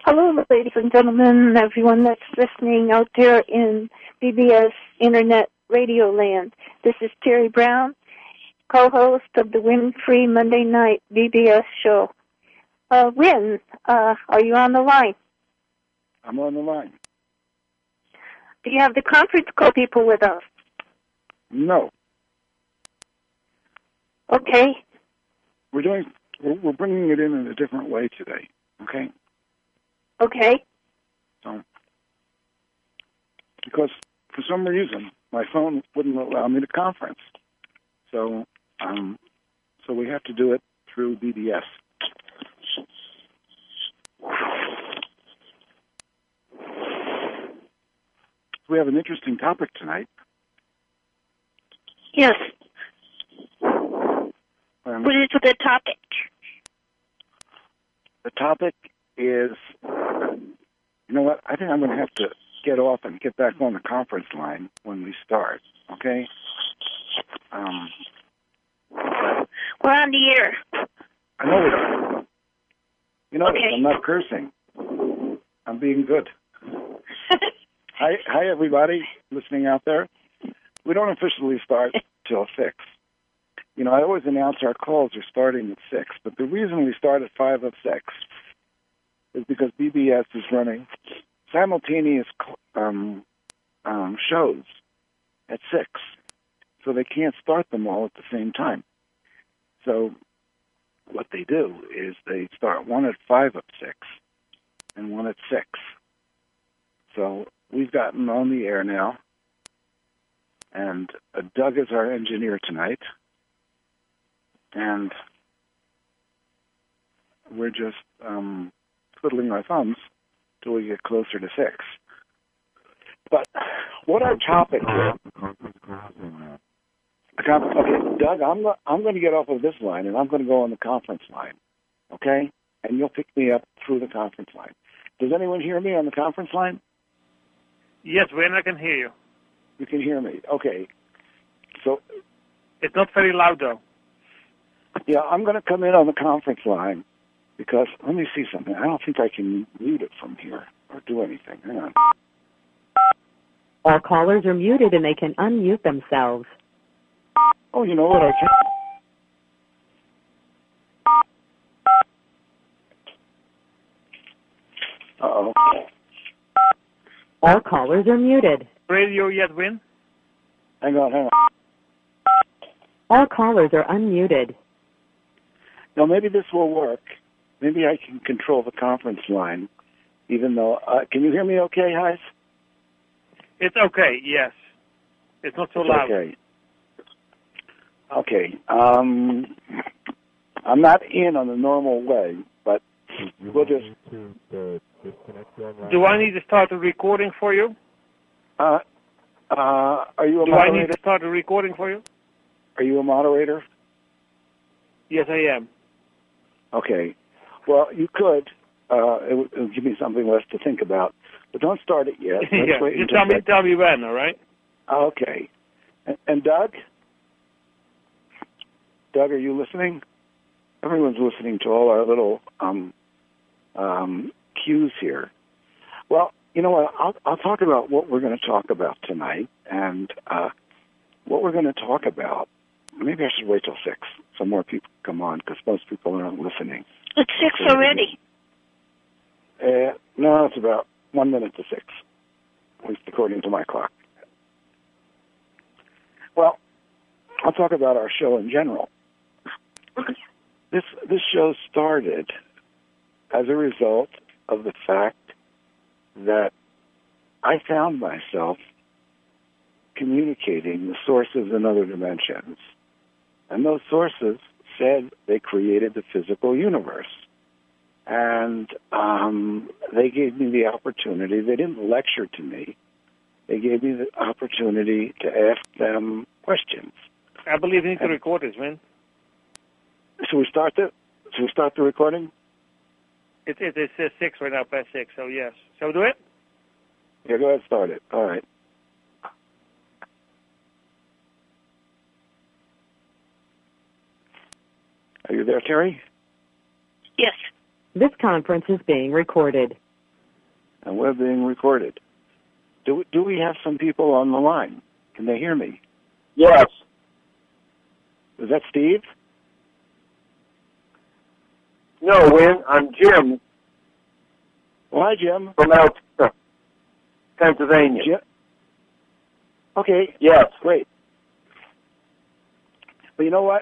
Hello, ladies and gentlemen, everyone that's listening out there in BBS Internet Radio Land. This is Terry Brown, co-host of the Win-Free Monday Night BBS show. Win, are you on the line? I'm on the line. Do you have the conference call people with us? No. Okay. We're bringing it in a different way today. Okay. Okay. So, because for some reason my phone wouldn't allow me to conference, so we have to do it through BBS. We have an interesting topic tonight. Yes. What is the topic? The topic is, you know what, I think I'm going to have to get off and get back on the conference line when we start, okay? We're on the air. I know we are. You know, okay. I'm not cursing. I'm being good. Hi, everybody listening out there. We don't officially start till 6. You know, I always announce our calls are starting at 6, but the reason we start at 5 of 6 is because BBS is running simultaneous shows at 6, so they can't start them all at the same time. So what they do is they start one at 5 of 6 and one at 6. So we've gotten on the air now, and Doug is our engineer tonight, and we're just twiddling our thumbs till we get closer to 6. But what our topic is... Okay, Doug, I'm going to get off of this line, and I'm going to go on the conference line, okay? And you'll pick me up through the conference line. Does anyone hear me on the conference line? Yes, Wayne, I can hear you. You can hear me. Okay. So it's not very loud, though. Yeah, I'm going to come in on the conference line because, let me see something. I don't think I can mute it from here or do anything. Hang on. All callers are muted and they can unmute themselves. Oh, you know what? I can. Uh-oh. All callers are muted. Radio yet, Win? Hang on. All callers are unmuted. Now, maybe this will work. Maybe I can control the conference line, even though... can you hear me okay, Heis? It's okay, yes. It's not so loud. Okay. I'm not in on the normal way, but we'll just... Do I need to start a recording for you? Are you a moderator? Do I need to start a recording for you? Are you a moderator? Yes, I am. Okay. Well, you could. It would give me something less to think about. But don't start it yet. Yeah, you tell me when, all right? Okay. And Doug? Doug, are you listening? Everyone's listening to all our little cues here. Well, you know what? I'll talk about what we're going to talk about tonight. And what we're going to talk about, maybe I should wait till 6 so more people come on because most people aren't listening. It's 6 already. No, it's about 1 minute to 6, at least according to my clock. Well, I'll talk about our show in general. This show started as a result of the fact that I found myself communicating with sources in other dimensions. And those sources said they created the physical universe. And they gave me the opportunity. They didn't lecture to me. They gave me the opportunity to ask them questions. I believe you need to record this, man. Should we start the recording? It says 6 right now, past 6, so yes. Shall we do it? Yeah, go ahead, start it. All right. Are you there, Terry? Yes. This conference is being recorded. and we're being recorded. Do we have some people on the line? Can they hear me? Yes. Is that Steve? No, Win. I'm Jim Well, hi, Jim. from Altoona, Pennsylvania. Jim? Okay. Yes. Great. But you know what?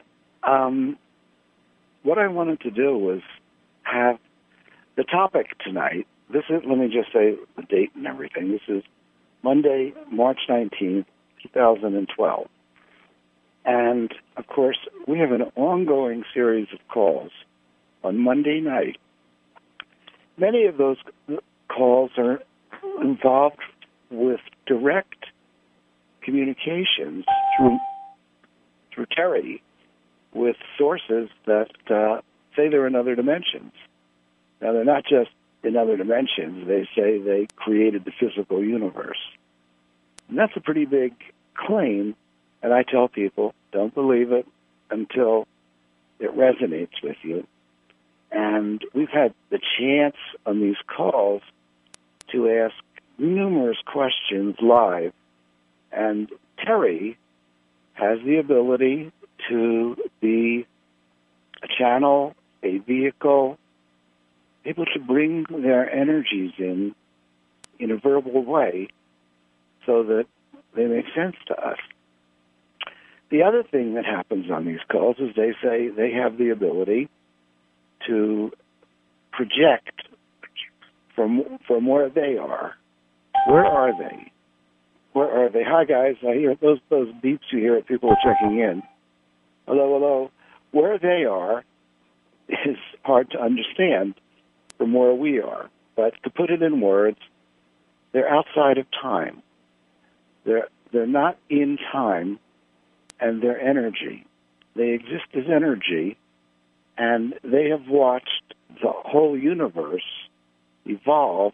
What I wanted to do was have the topic tonight. This is, let me just say the date and everything. This is Monday, March 19th, 2012. And, of course, we have an ongoing series of calls on Monday night. Many of those calls are involved with direct communications through Terry with sources that say they're in other dimensions. Now, they're not just in other dimensions. They say they created the physical universe. And that's a pretty big claim, and I tell people, don't believe it until it resonates with you. And we've had the chance on these calls to ask numerous questions live, and Terry has the ability to be a channel, a vehicle, able to bring their energies in a verbal way so that they make sense to us. The other thing that happens on these calls is they say they have the ability to project from where they are. Where are they? Where are they? Hi, guys. I hear those beeps you hear at people checking in. Hello, hello. Where they are is hard to understand from where we are. But to put it in words, they're outside of time. They're not in time, and they're energy. They exist as energy, and they have watched the whole universe evolve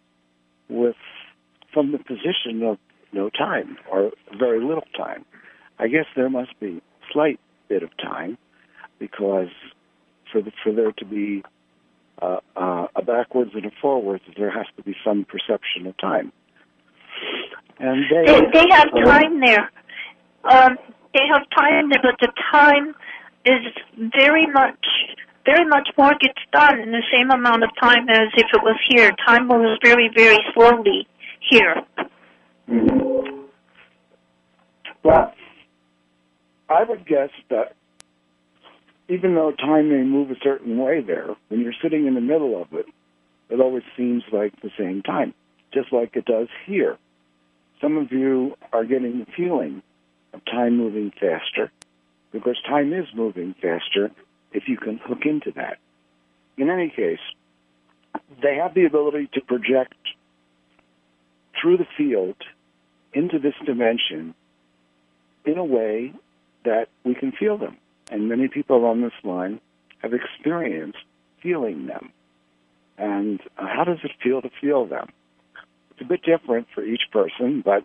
from the position of no time or very little time. I guess there must be a slight bit of time, because for there to be a backwards and a forwards, there has to be some perception of time. And they have time there. They have time there, but the time is very much more gets done in the same amount of time as if it was here. Time moves very, very slowly here. Mm-hmm. But I would guess that even though time may move a certain way there, when you're sitting in the middle of it, it always seems like the same time, just like it does here. Some of you are getting the feeling of time moving faster, because time is moving faster if you can hook into that. In any case, they have the ability to project through the field into this dimension in a way that we can feel them. And many people on this line have experienced feeling them. And how does it feel to feel them? It's a bit different for each person, but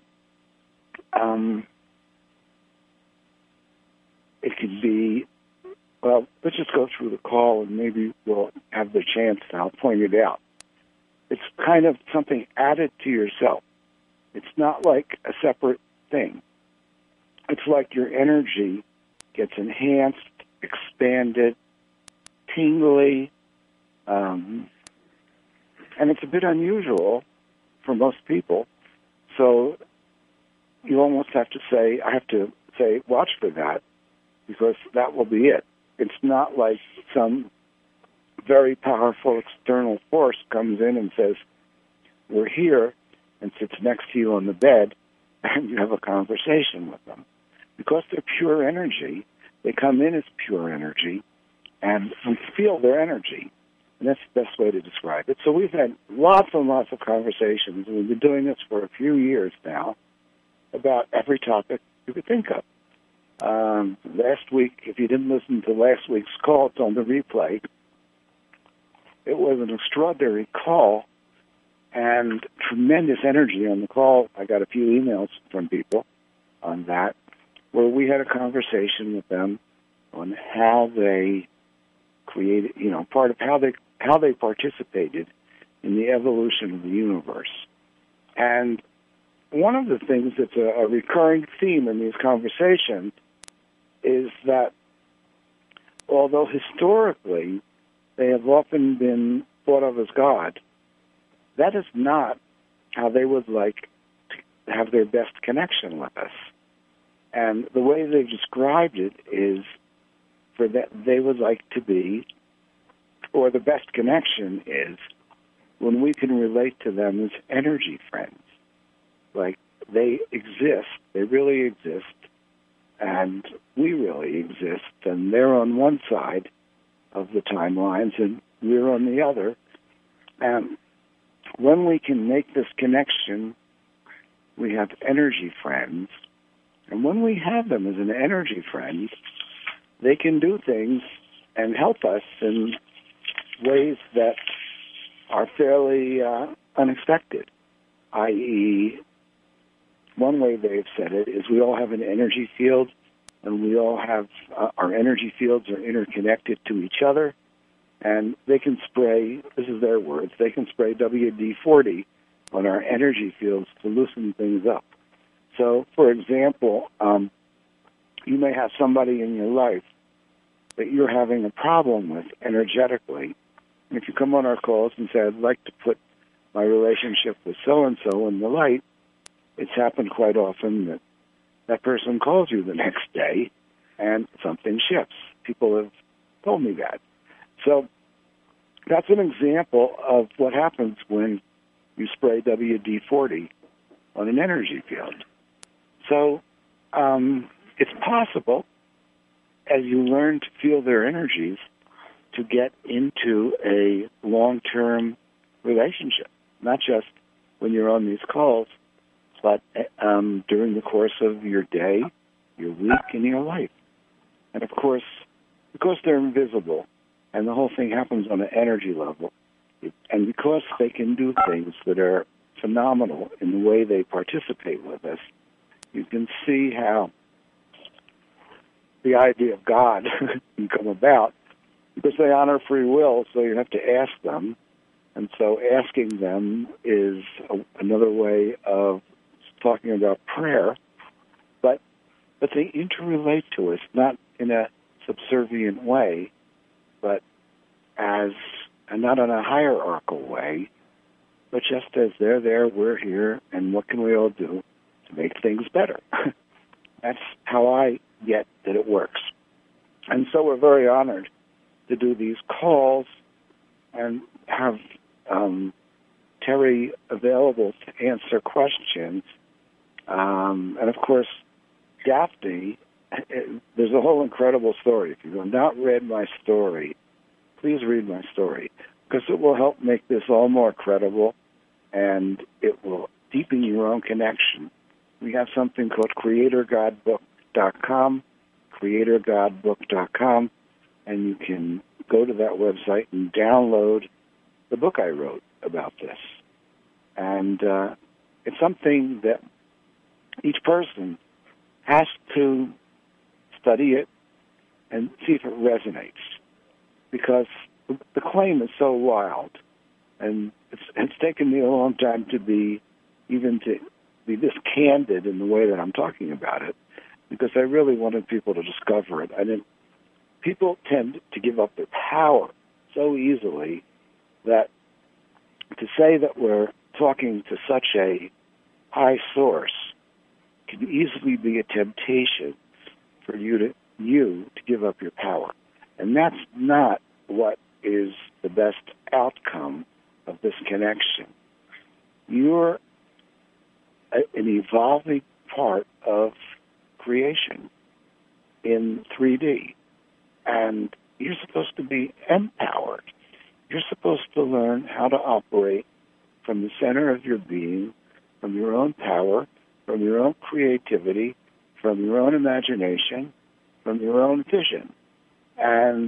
it could be, well, let's just go through the call and maybe we'll have the chance and I'll point it out. It's kind of something added to yourself. It's not like a separate thing. It's like your energy gets enhanced, expanded, tingly, and it's a bit unusual for most people. So you almost have to say, I have to say, watch for that, because that will be it. It's not like some very powerful external force comes in and says, we're here, and sits next to you on the bed, and you have a conversation with them. Because they're pure energy, they come in as pure energy, and we feel their energy. And that's the best way to describe it. So we've had lots and lots of conversations, and we've been doing this for a few years now, about every topic you could think of. Last week, if you didn't listen to last week's call, it's on the replay. It was an extraordinary call and tremendous energy on the call. I got a few emails from people on that, where we had a conversation with them on how they created, part of how they participated in the evolution of the universe. And one of the things that's a recurring theme in these conversations is that although historically they have often been thought of as God, that is not how they would like to have their best connection with us. And the way they've described it is for that they would like to be, or the best connection is when we can relate to them as energy friends. Like they exist, they really exist, and we really exist, and they're on one side of the timelines and we're on the other. And when we can make this connection, we have energy friends. And when we have them as an energy friend, they can do things and help us in ways that are fairly unexpected, i.e., one way they've said it is we all have an energy field, and we all have our energy fields are interconnected to each other, and they can spray, this is their words, they can spray WD-40 on our energy fields to loosen things up. So, for example, you may have somebody in your life that you're having a problem with energetically. And if you come on our calls and say, I'd like to put my relationship with so-and-so in the light, it's happened quite often that that person calls you the next day and something shifts. People have told me that. So that's an example of what happens when you spray WD-40 on an energy field. So it's possible, as you learn to feel their energies, to get into a long-term relationship, not just when you're on these calls, but during the course of your day, your week, and your life. And of course, because they're invisible, and the whole thing happens on an energy level, and because they can do things that are phenomenal in the way they participate with us, you can see how the idea of God can come about, because they honor free will, so you have to ask them. And so asking them is another way of talking about prayer, but they interrelate to us, not in a subservient way, but as, and not in a hierarchical way, but just as they're there, we're here, and what can we all do to make things better? That's how I get that it works. And so we're very honored to do these calls and have Terry available to answer questions. And of course, Daphne, there's a whole incredible story. If you have not read my story, please read my story, because it will help make this all more credible, and it will deepen your own connection. We have something called CreatorGodBook.com, CreatorGodBook.com, and you can go to that website and download the book I wrote about this. And it's something that each person has to study it and see if it resonates, because the claim is so wild, and it's taken me a long time to be this candid in the way that I'm talking about it, because I really wanted people to discover it. People tend to give up their power so easily that to say that we're talking to such a high source can easily be a temptation for you to give up your power. And that's not what is the best outcome of this connection. You're an evolving part of creation in 3D, and you're supposed to be empowered. You're supposed to learn how to operate from the center of your being, from your own power, from your own creativity, from your own imagination, from your own vision. And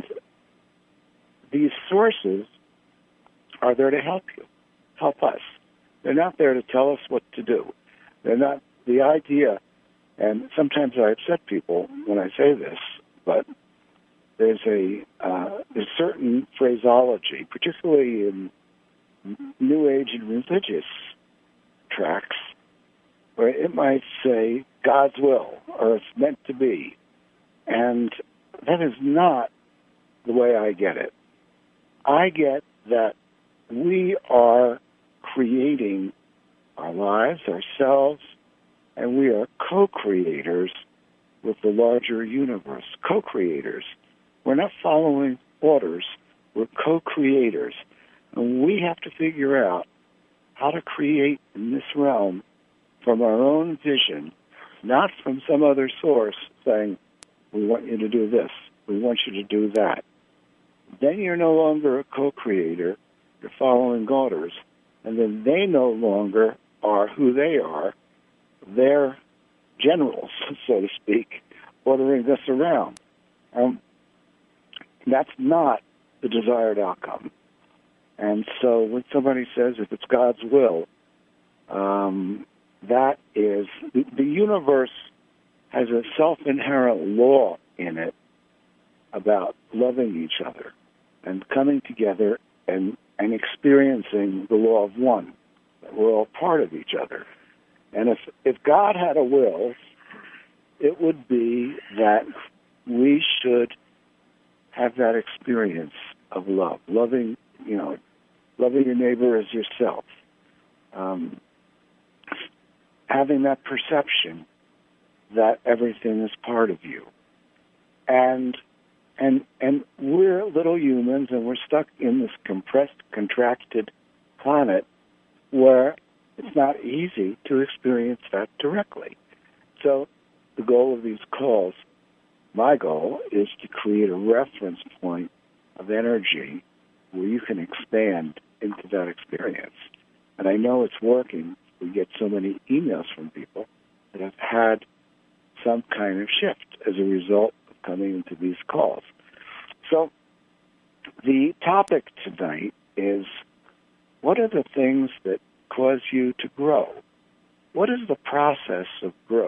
these sources are there to help you, help us. They're not there to tell us what to do. They're not the idea, and sometimes I upset people when I say this, but there's certain phraseology, particularly in New Age and religious tracts where it might say God's will or it's meant to be. And that is not the way I get it. I get that we are creating our lives, ourselves, and we are co-creators with the larger universe. Co-creators. We're not following orders. We're co-creators. And we have to figure out how to create in this realm from our own vision, not from some other source saying, we want you to do this, we want you to do that. Then you're no longer a co-creator, you're following orders, and then they no longer are who they are. They're generals, so to speak, ordering us around. That's not the desired outcome. And so when somebody says if it's God's will, that is, the universe has a self-inherent law in it about loving each other and coming together and experiencing the law of one, that we're all part of each other. And if God had a will, it would be that we should have that experience of love, loving your neighbor as yourself, having that perception that everything is part of you. And we're little humans, and we're stuck in this compressed, contracted planet where it's not easy to experience that directly. So the goal of these calls, my goal, is to create a reference point of energy where you can expand into that experience. And I know it's working. We get so many emails from people that have had some kind of shift as a result of coming into these calls. So the topic tonight is, what are the things that cause you to grow? What is the process of growth?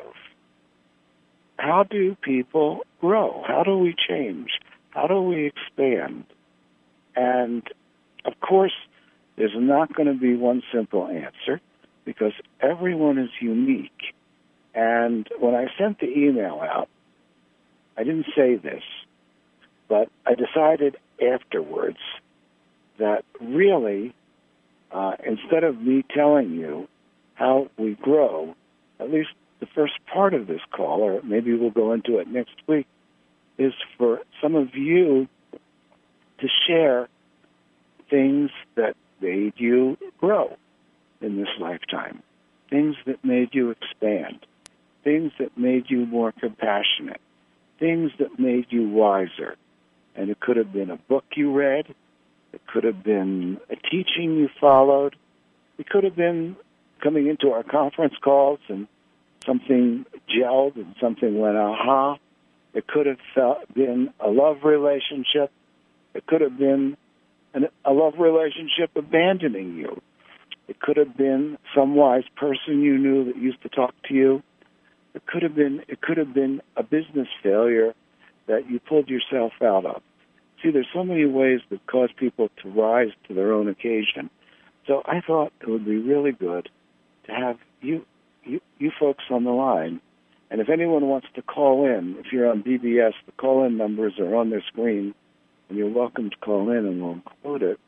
How do people grow? How do we change? How do we expand? And, of course, there's not going to be one simple answer because everyone is unique. And when I sent the email out, I didn't say this, but I decided afterwards that really, instead of me telling you how we grow, at least the first part of this call, or maybe we'll go into it next week, is for some of you to share things that made you grow in this lifetime, things that made you expand, things that made you more compassionate, things that made you wiser. And it could have been a book you read. It could have been a teaching you followed. It could have been coming into our conference calls and something gelled and something went aha. It could have been a love relationship. It could have been a love relationship abandoning you. It could have been some wise person you knew that used to talk to you. It could have been a business failure that you pulled yourself out of. See, there's so many ways that cause people to rise to their own occasion. So I thought it would be really good to have you folks on the line. And if anyone wants to call in, if you're on BBS, the call-in numbers are on their screen, and you're welcome to call in, and we'll include it.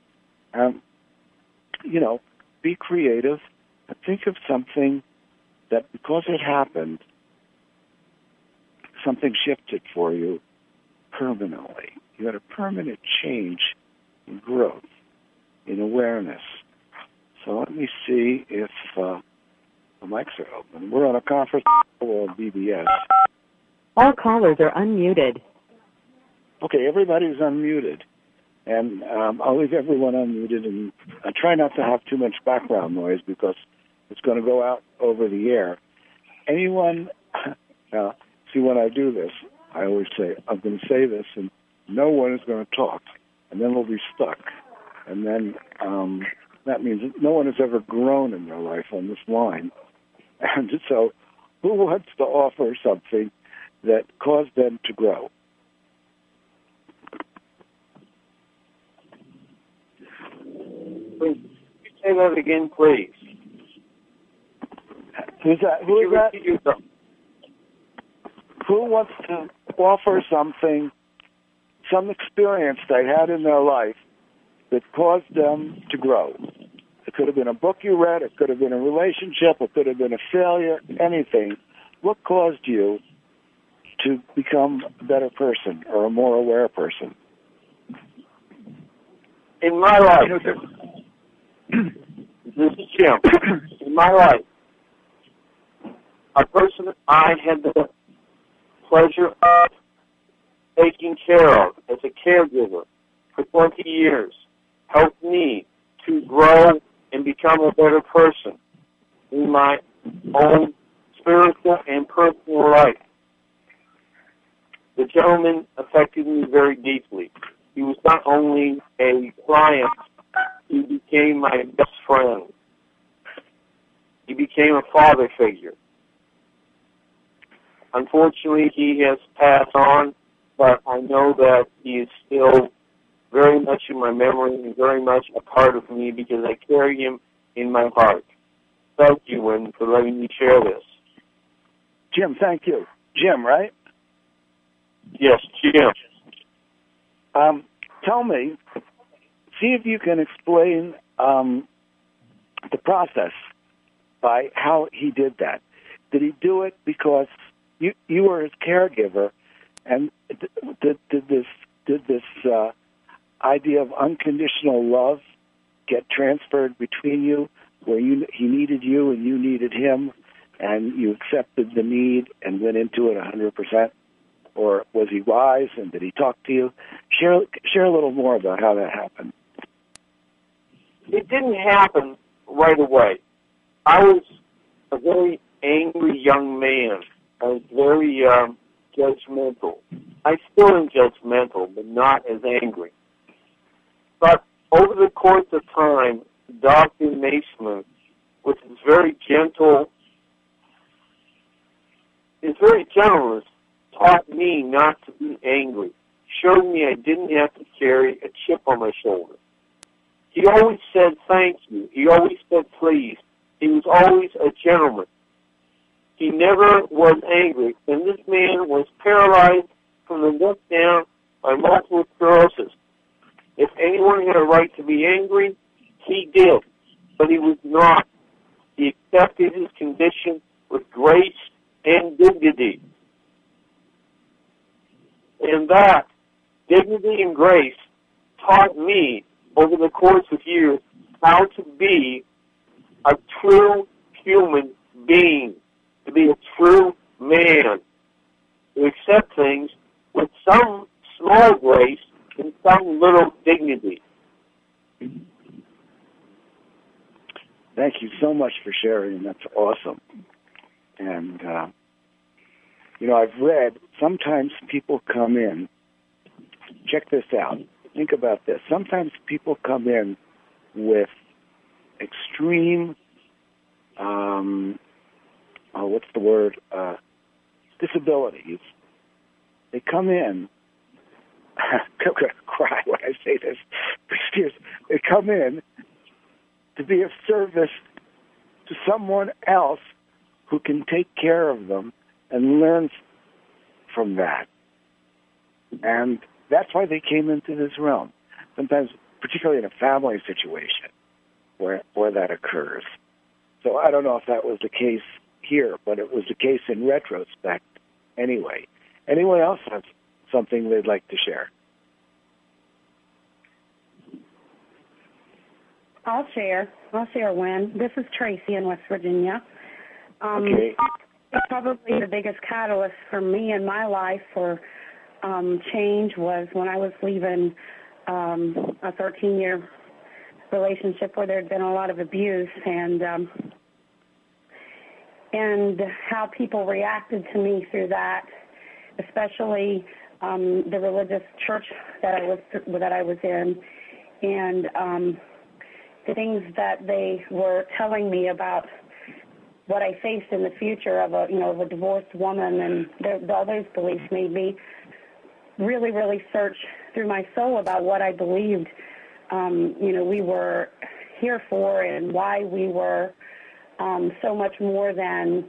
Be creative and think of something that, because it happened, something shifted for you permanently. You had a permanent change in growth, in awareness. So let me see if the mics are open. We're on a conference call on BBS. All callers are unmuted. Okay, everybody's unmuted. And I'll leave everyone unmuted, and I try not to have too much background noise because it's going to go out over the air. Anyone, see, when I do this, I always say, I'm going to say this, and no one is going to talk, and then we'll be stuck. And then that means that no one has ever grown in their life on this line. And so who wants to offer something that caused them to grow? say that again, please? Who's that? Who is that? Who wants to offer something, some experience they had in their life that caused them to grow? It could have been a book you read. It could have been a relationship. It could have been a failure, anything. What caused you to become a better person or a more aware person? In my life, this is Jim. In my life, a person I had the pleasure of taking care of as a caregiver for 20 years helped me to grow and become a better person in my own spiritual and personal life. The gentleman affected me very deeply. He was not only a client, he became my best friend. He became a father figure. Unfortunately, he has passed on, but I know that he is still very much in my memory and very much a part of me because I carry him in my heart. Thank you, Wynn, for letting me share this. Jim, thank you. Jim, right? Yes, Jim. Tell me, see if you can explain the process by how he did that. Did he do it because you were his caregiver, and did this idea of unconditional love get transferred between you, where he needed you and you needed him, and you accepted the need and went into it 100%? Or was he wise, and did he talk to you? Share a little more about how that happened. It didn't happen right away. I was a very angry young man. I was very judgmental. I still am judgmental, but not as angry. But over the course of time, Dr. Naismith, with his very gentle, his very gentleness, taught me not to be angry, showed me I didn't have to carry a chip on my shoulder. He always said thank you. He always said please. He was always a gentleman. He never was angry, and this man was paralyzed from the neck down by multiple sclerosis. If anyone had a right to be angry, he did, but he was not. He accepted his condition with grace and dignity. And that dignity and grace taught me over the course of years how to be a true human being, to be a true man, to accept things with some small grace and some little dignity. Thank you so much for sharing. That's awesome. And, I've read sometimes people come in, check this out, think about this. Sometimes people come in with extreme, disabilities. They come in, I'm going to cry when I say this, excuse me. They come in to be of service to someone else who can take care of them and learn from that. And that's why they came into this realm. Sometimes, particularly in a family situation where that occurs. So I don't know if that was the case here, but it was the case in retrospect anyway. Anyone else have something they'd like to share? I'll share, Wynn. This is Tracy in West Virginia. Okay. Probably the biggest catalyst for me in my life for change was when I was leaving a 13-year relationship where there had been a lot of abuse, and how people reacted to me through that, especially the religious church that I was in, and the things that they were telling me about what I faced in the future of a divorced woman, and all those beliefs made me really, really search through my soul about what I believed. We were here for and why we were so much more than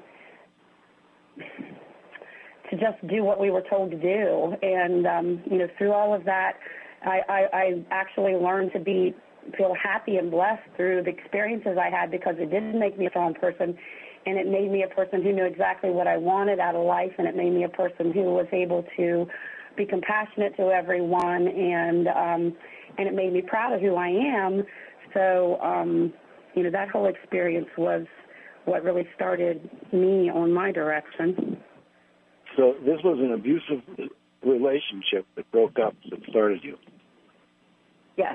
to just do what we were told to do. And, through all of that, I actually learned to feel happy and blessed through the experiences I had, because it didn't make me a strong person, and it made me a person who knew exactly what I wanted out of life, and it made me a person who was able to be compassionate to everyone, and it made me proud of who I am. So, that whole experience was what really started me on my direction. So this was an abusive relationship that broke up that started you. Yes.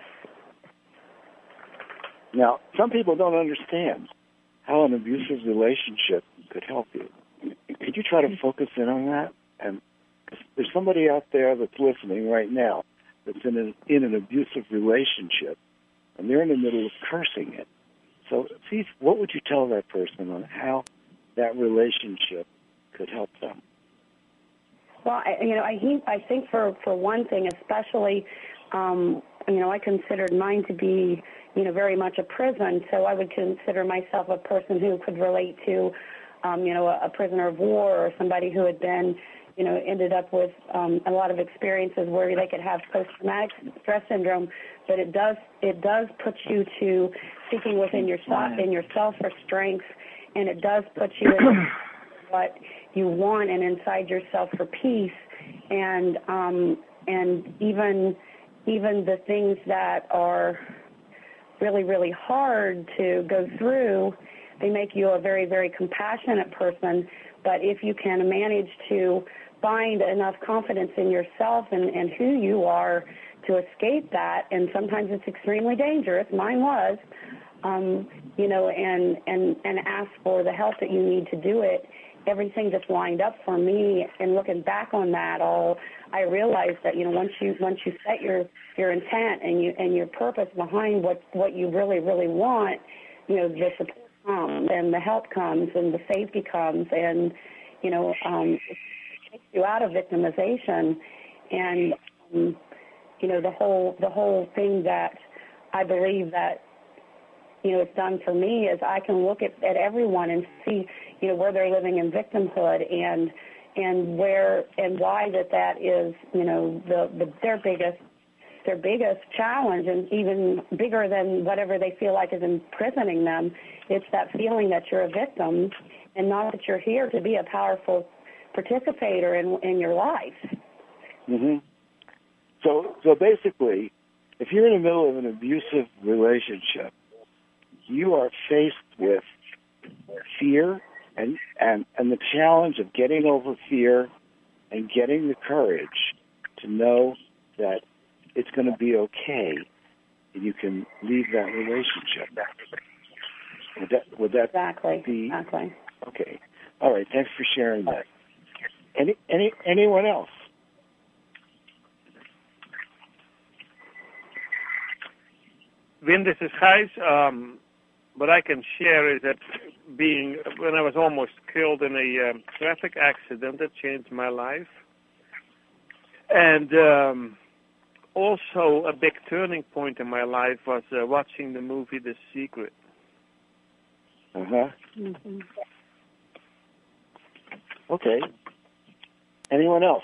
Now, some people don't understand how an abusive relationship could help you. Could you try to focus in on that? And there's somebody out there that's listening right now that's in an abusive relationship, and they're in the middle of cursing it. So, see, what would you tell that person on how that relationship could help them? Well, I think for one thing, especially, I considered mine to be, very much a prison. So I would consider myself a person who could relate to, a prisoner of war, or somebody who had been, ended up with a lot of experiences where they could have post-traumatic stress syndrome. But it does put you to seeking within yourself for strength, and it does put you in what you want and inside yourself for peace, and even the things that are really, really hard to go through, they make you a very, very compassionate person. But if you can manage to find enough confidence in yourself and who you are to escape that, and sometimes it's extremely dangerous, mine was, and ask for the help that you need to do it, everything just lined up for me. And looking back on that all, I realized that, once you set your intent and your purpose behind what you really, really want, the support comes and the help comes and the safety comes, and, it takes you out of victimization. And, the whole thing that I believe that, it's done for me is I can look at everyone and see, where they're living in victimhood and where and why that is, their biggest challenge, and even bigger than whatever they feel like is imprisoning them. It's that feeling that you're a victim, and not that you're here to be a powerful participator in your life. Mm-hmm. So basically, if you're in the middle of an abusive relationship, you are faced with fear and the challenge of getting over fear and getting the courage to know that it's going to be okay and you can leave that relationship. Would that Exactly. be Exactly. okay? All right. Thanks for sharing that. Anyone else? Vin, this is Gijs. What I can share is that when I was almost killed in a traffic accident, that changed my life. And also a big turning point in my life was watching the movie The Secret. Uh-huh. Mm-hmm. Okay. Anyone else?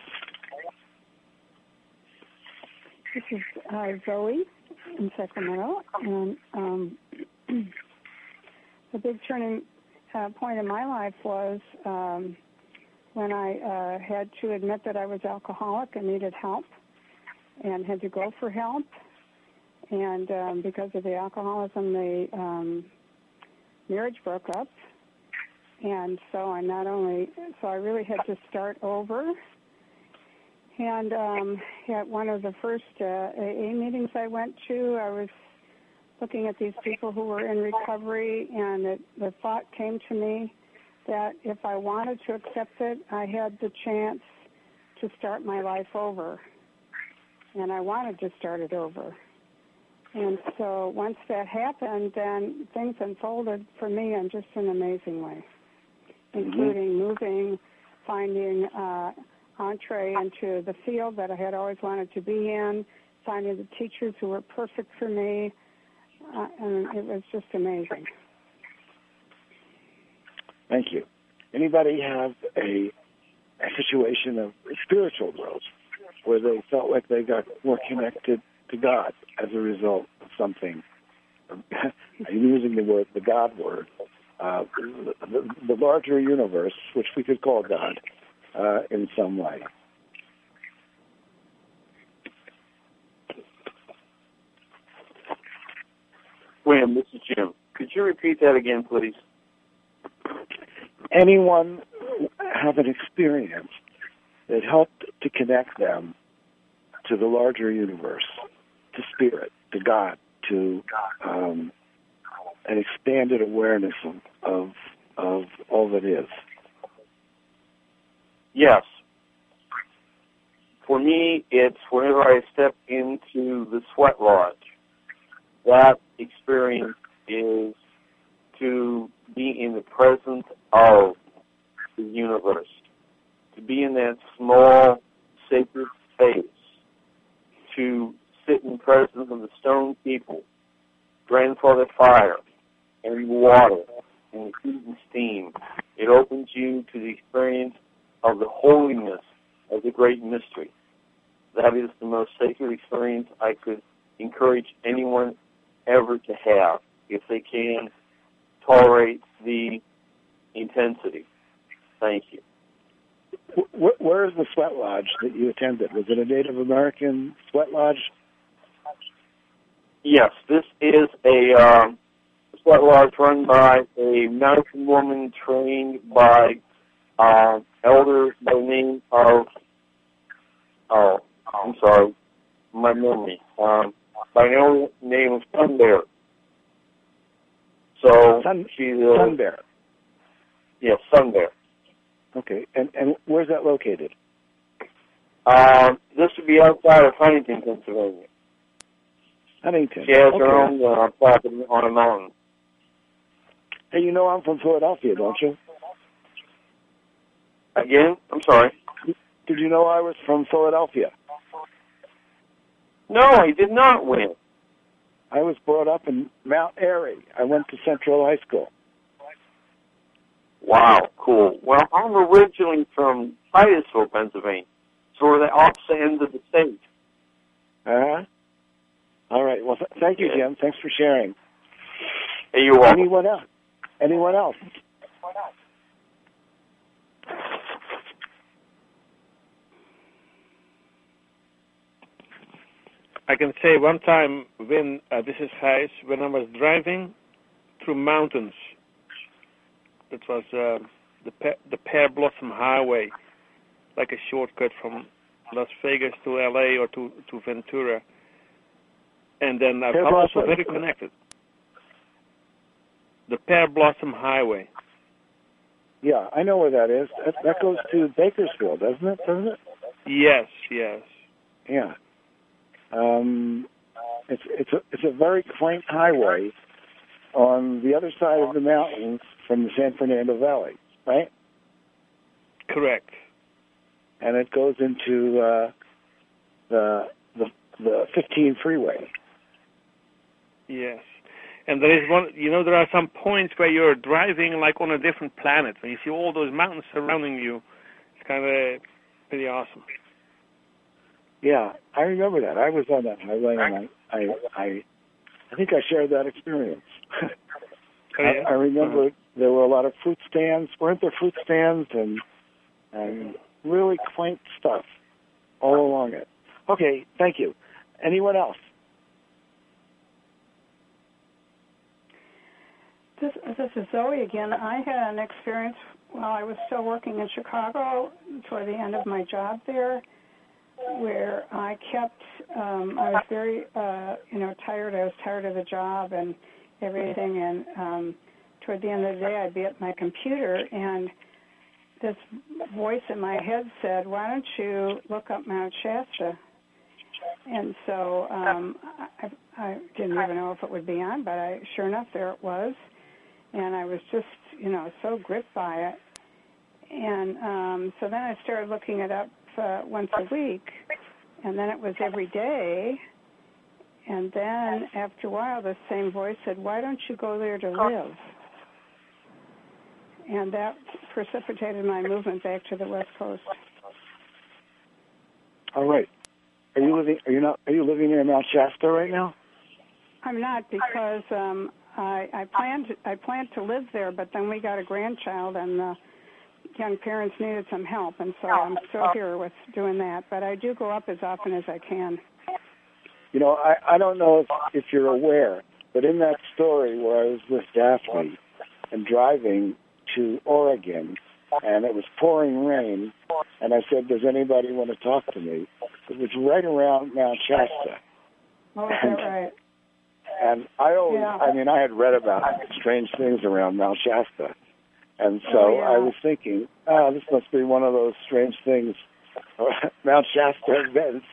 This is Zoe in Sacramento, and the big turning point in my life was when I had to admit that I was alcoholic and needed help, and had to go for help. And because of the alcoholism, the marriage broke up, and so I really had to start over. And at one of the first AA meetings I went to, I was looking at these people who were in recovery, and the thought came to me that if I wanted to accept it, I had the chance to start my life over. And I wanted to start it over. And so once that happened, then things unfolded for me in just an amazing way, including moving, finding entree into the field that I had always wanted to be in, finding the teachers who were perfect for me, and it was just amazing. Thank you. Anybody have a situation of spiritual growth where they felt like they got more connected to God as a result of something? I'm using the God word, the larger universe, which we could call God, in some way. William, this is Jim. Could you repeat that again, please? Anyone have an experience that helped to connect them to the larger universe, to spirit, to God, to an expanded awareness of all that is? Yes. For me, it's whenever I step into the sweat lodge. That experience is to be in the presence of the universe, to be in that small, sacred space, to sit in presence of the stone people, grandfather fire, and water, and heat and steam. It opens you to the experience of the holiness of the great mystery. That is the most sacred experience I could encourage anyone ever to have, if they can tolerate the intensity. Thank you. Where is the sweat lodge that you attended? Was it a Native American sweat lodge? Yes, this is a sweat lodge run by a mountain woman trained by elders by the name of, I'm sorry, my memory, by the name of Sun Bear. So she's a Sun Bear. Yes, Sun Bear. Okay, and where's that located? This would be outside of Huntington, Pennsylvania. Huntington. She has her own property on a mountain. Hey, you know I'm from Philadelphia, don't you? Again? I'm sorry. Did you know I was from Philadelphia? No, I did not win. I was brought up in Mount Airy. I went to Central High School. Wow, cool. Well, I'm originally from Titusville, Pennsylvania, so we're the opposite end of the state. Uh-huh. All right. Well, thank you, Jim. Thanks for sharing. Hey, you're welcome. Anyone else? Anyone else? I can say one time when, this is Gijs, when I was driving through mountains, it was the Pear Blossom Highway, like a shortcut from Las Vegas to L.A. or to Ventura. And then I was also very connected. The Pear Blossom Highway. Yeah, I know where that is. That goes to Bakersfield, doesn't it? Yes. Yeah. It's a very quaint highway on the other side of the mountains from the San Fernando Valley, right? Correct. And it goes into the 15 freeway. Yes. And there is one, there are some points where you're driving like on a different planet. When you see all those mountains surrounding you, it's kind of pretty awesome. Yeah, I remember that. I was on that highway, and I think I shared that experience. Oh, yeah? I remember there were a lot of fruit stands. Weren't there fruit stands and really quaint stuff all along it? Okay, thank you. Anyone else? This is Zoe again. I had an experience while I was still working in Chicago toward the end of my job there, where I kept, I was very, tired. I was tired of the job and everything, and toward the end of the day, I'd be at my computer, and this voice in my head said, "Why don't you look up Mount Shasta?" And so I didn't even know if it would be on, but sure enough, there it was, and I was just, so gripped by it. And so then I started looking it up once a week, and then it was every day, And then after a while, the same voice said, "Why don't you go there to live?" And that precipitated my movement back to the West Coast. All right. Are you living near Mount Shasta right now? I'm not, because I planned to live there, but then we got a grandchild, and the young parents needed some help, and so I'm still here with doing that. But I do go up as often as I can. You know, I don't know if you're aware, but in that story where I was with Daphne and driving to Oregon, and it was pouring rain, and I said, "Does anybody want to talk to me?" It was right around Mount Shasta. Oh, is that right? And I had read about strange things around Mount Shasta. And so I was thinking, this must be one of those strange things, Mount Shasta events.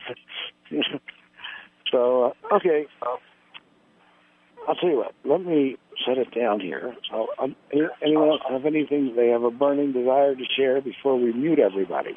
So, okay. I'll tell you what, let me shut it down here. Anyone else have anything they have a burning desire to share before we mute everybody?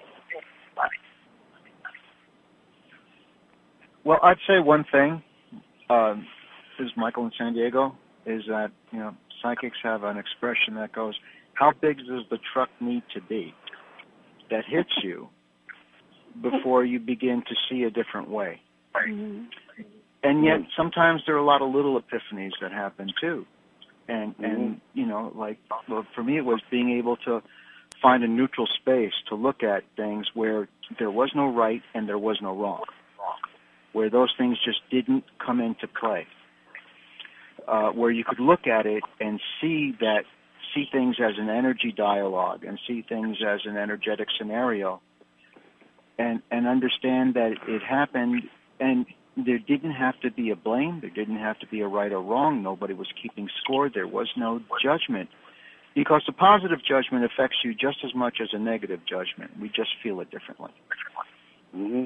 Well, I'd say one thing, this is Michael in San Diego, is that, psychics have an expression that goes, how big does the truck need to be that hits you before you begin to see a different way? Mm-hmm. And yet sometimes there are a lot of little epiphanies that happen too. And for me it was being able to find a neutral space to look at things where there was no right and there was no wrong, where those things just didn't come into play, where you could look at it and see things as an energy dialogue and see things as an energetic scenario, and understand that it happened, and there didn't have to be a blame, there didn't have to be a right or wrong, nobody was keeping score, there was no judgment, because the positive judgment affects you just as much as a negative judgment. We just feel it differently. Mm-hmm.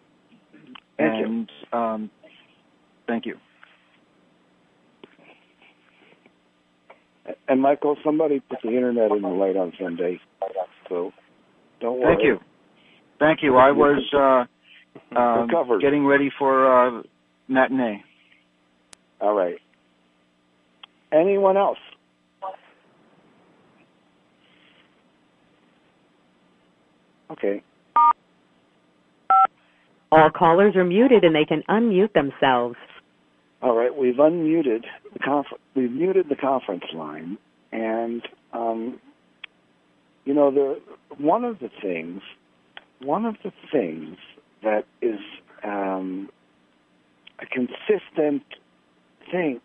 Thank you. And Michael, somebody put the internet in the light on Sunday, so don't worry. Thank you. I was getting ready for matinee. All right. Anyone else? Okay. All callers are muted and they can unmute themselves. All right, we've unmuted we've muted the conference line, and one of the things that is a consistent thing,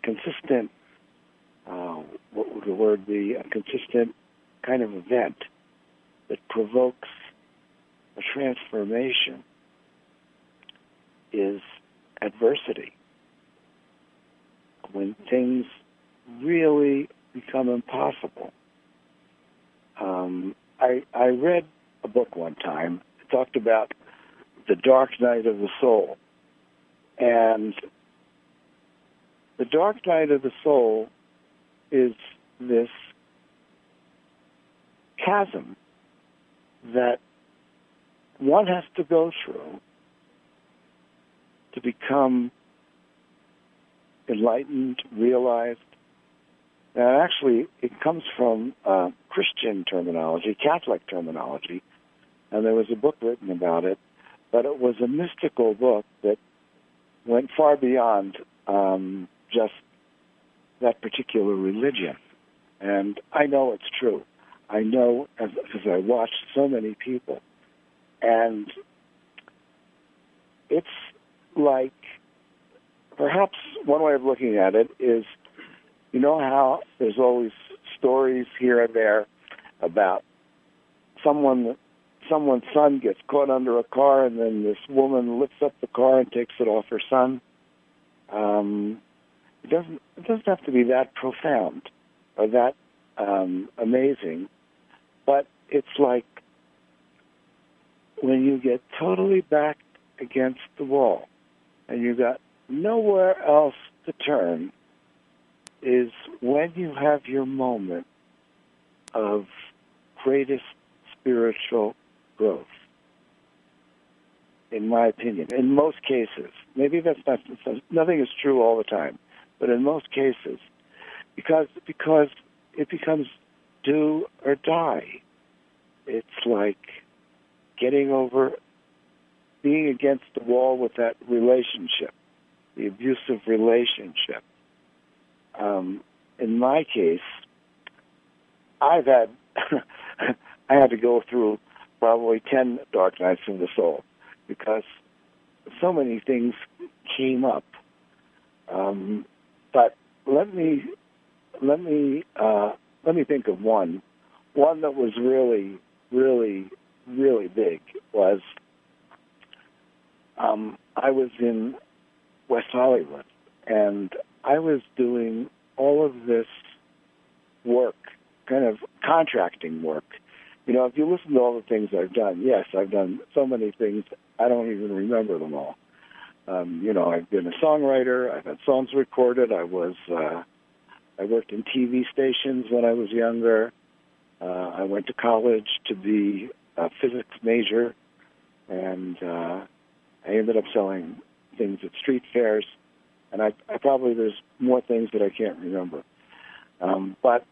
what would the word be? A consistent kind of event that provokes a transformation is adversity. When things really become impossible. I read a book one time. It talked about the dark night of the soul. And the dark night of the soul is this chasm that one has to go through to become enlightened, realized. And actually, it comes from Christian terminology, Catholic terminology, and there was a book written about it, but it was a mystical book that went far beyond just that particular religion. And I know it's true. I know because I watched so many people. And it's like, perhaps one way of looking at it is, you know how there's always stories here and there about someone's son gets caught under a car, and then this woman lifts up the car and takes it off her son? It doesn't have to be that profound or that amazing, but it's like when you get totally backed against the wall and you got nowhere else to turn, is when you have your moment of greatest spiritual growth, in my opinion, in most cases. maybe that's not, nothing is true all the time, but in most cases, because it becomes do or die. It's like getting over, being against the wall with that relationship, the abusive relationship. In my case, I've had, I had to go through probably 10 dark nights of the soul because so many things came up. But let me think of one. One that was really, really, really big was I was in West Hollywood, and I was doing all of this work, kind of contracting work. You know, if you listen to all the things I've done, yes, I've done so many things, I don't even remember them all. You know, I've been a songwriter, I've had songs recorded, I worked in TV stations when I was younger. I went to college to be a physics major, and I ended up selling things at street fairs, and I probably, there's more things that I can't remember. But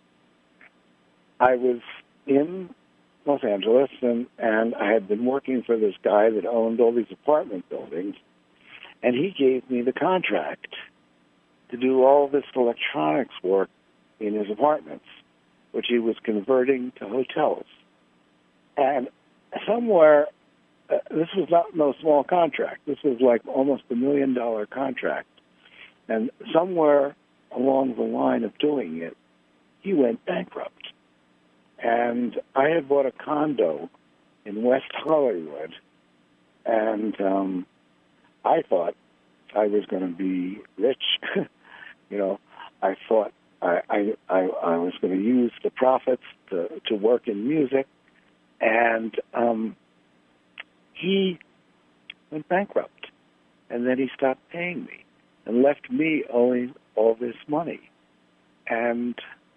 I was in Los Angeles, and I had been working for this guy that owned all these apartment buildings, and he gave me the contract to do all this electronics work in his apartments, which he was converting to hotels. And somewhere, this was no small contract. This was like almost $1 million contract. And somewhere along the line of doing it, he went bankrupt. And I had bought a condo in West Hollywood, and I thought I was going to be rich. You know, I thought I was going to use the profits to work in music, and he went bankrupt, and then he stopped paying me and left me owing all this money. And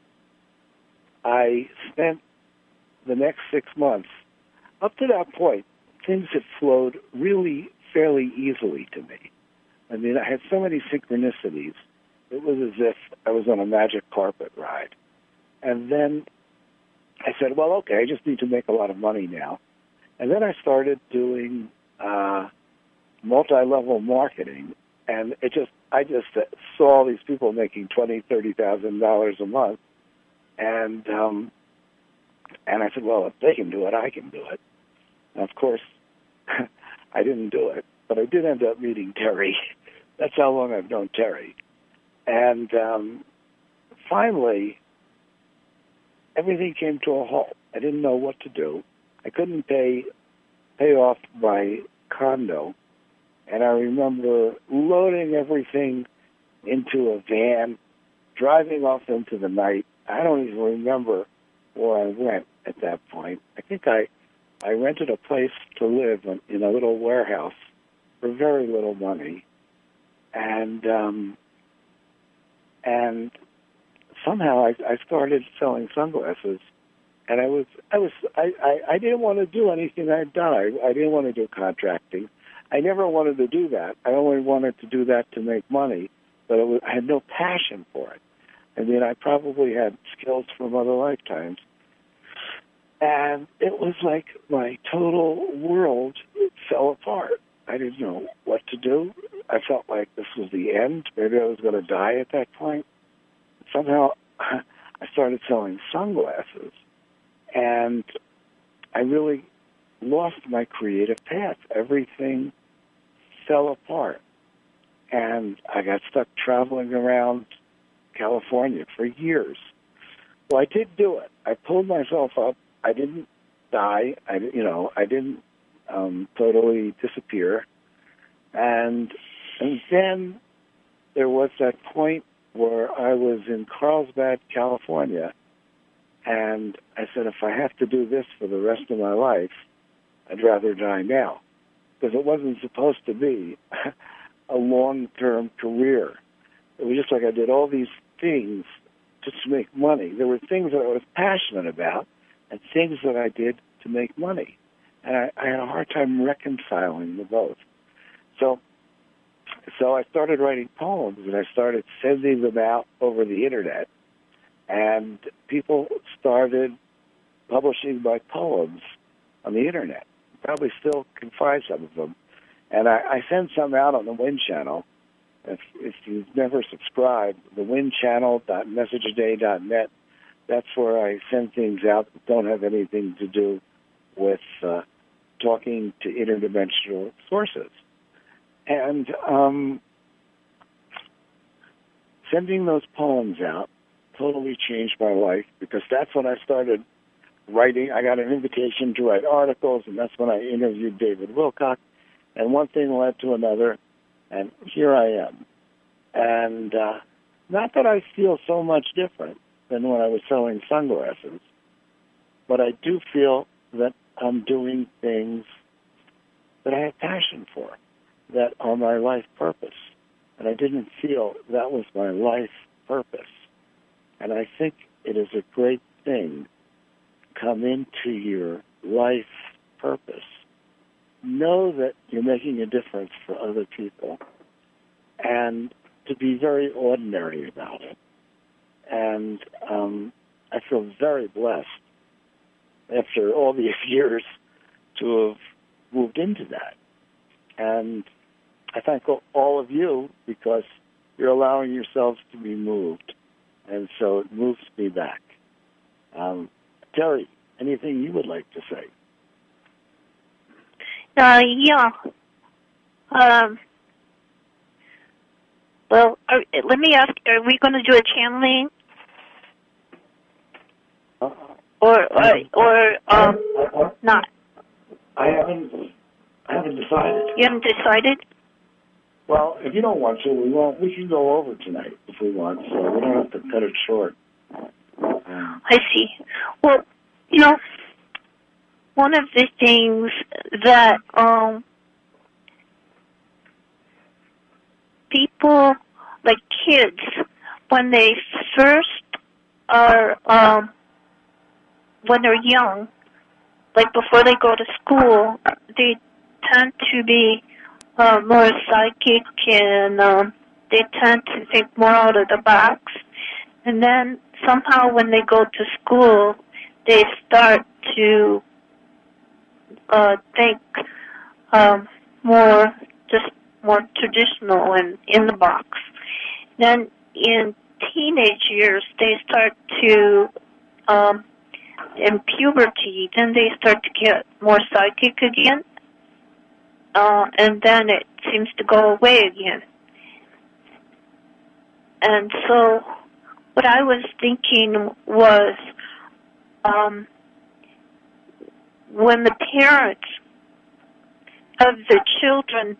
I spent the next 6 months, up to that point, things had flowed really fairly easily to me. I mean, I had so many synchronicities. It was as if I was on a magic carpet ride. And then I said, well, okay, I just need to make a lot of money now. And then I started doing multi-level marketing, and I just saw these people making $20,000, $30,000 a month, and I said, well, if they can do it, I can do it. And of course, I didn't do it, but I did end up meeting Terry. That's how long I've known Terry. And finally, everything came to a halt. I didn't know what to do. I couldn't pay off my condo, and I remember loading everything into a van, driving off into the night. I don't even remember where I went at that point. I think I rented a place to live in a little warehouse for very little money, and somehow I started selling sunglasses, and I didn't want to do anything I'd done. I didn't want to do contracting. I never wanted to do that. I only wanted to do that to make money, but I had no passion for it. I mean, I probably had skills from other lifetimes. And it was like my total world fell apart. I didn't know what to do. I felt like this was the end. Maybe I was going to die at that point. Somehow I started selling sunglasses, and I really lost my creative path. Everything fell apart, and I got stuck traveling around California for years. Well, I did do it. I pulled myself up. I didn't die. I didn't totally disappear. And then there was that point where I was in Carlsbad, California, and I said, if I have to do this for the rest of my life, I'd rather die now, because it wasn't supposed to be a long-term career. It was just like I did all these things just to make money. There were things that I was passionate about and things that I did to make money. And I had a hard time reconciling the both. So So I started writing poems, and I started sending them out over the Internet. And people started publishing my poems on the Internet. You probably still can find some of them. And I send some out on the Wind Channel. If you've never subscribed, the windchannel.messageaday.net, that's where I send things out that don't have anything to do with talking to interdimensional sources. And sending those poems out totally changed my life, because that's when I started writing. I got an invitation to write articles, and that's when I interviewed David Wilcock. And one thing led to another, and here I am. And not that I feel so much different than when I was selling sunglasses, but I do feel that I'm doing things that I have passion for, that are my life purpose. And I didn't feel that was my life purpose. And I think it is a great thing to come into your life purpose. Know that you're making a difference for other people, and to be very ordinary about it. And I feel very blessed after all these years to have moved into that. And I thank all of you, because you're allowing yourselves to be moved. And so it moves me back. Terry, anything you would like to say? Yeah. Well, let me ask, are we going to do a channeling? Or not? I haven't decided. You haven't decided? Well, if you don't want to, we won't. We can go over tonight if we want, so we don't have to cut it short. I see. Well, one of the things that people, like kids, when they first are, when they're young, like before they go to school, they tend to be more psychic, and they tend to think more out of the box. And then somehow when they go to school, they start to think more traditional and in the box. Then in teenage years, they start to, in puberty, then they start to get more psychic again, and then it seems to go away again. And so what I was thinking was, when the parents of the children,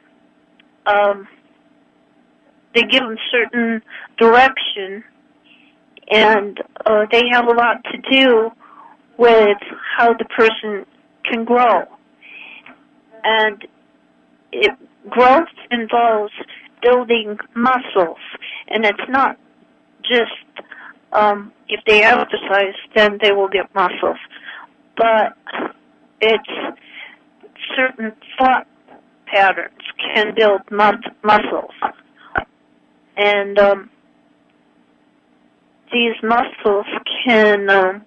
they give them certain direction, and they have a lot to do with how the person can grow. And growth involves building muscles, and it's not just if they exercise, then they will get muscles, but it's certain thought patterns can build muscles. And these muscles can